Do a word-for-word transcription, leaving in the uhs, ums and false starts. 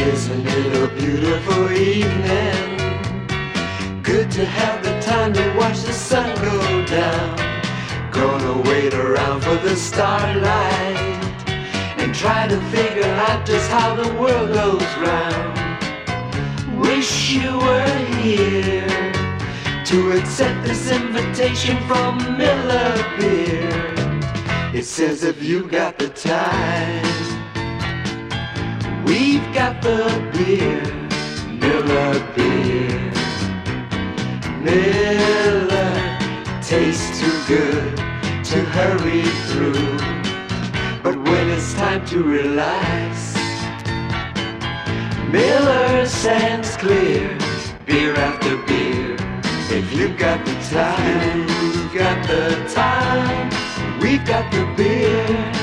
Isn't it a beautiful evening? Good to have the time to watch the sun go down. Gonna wait around for the starlight and try to figure out just how the world goes round. Wish you were here to accept this invitation from Miller Beer. It says if you got the time, we've got the beer. Miller Beer. Miller tastes too good to hurry through, but when it's time to relax, Miller stands clear, beer after beer. If you've got the time, you've got the time, we've got the beer.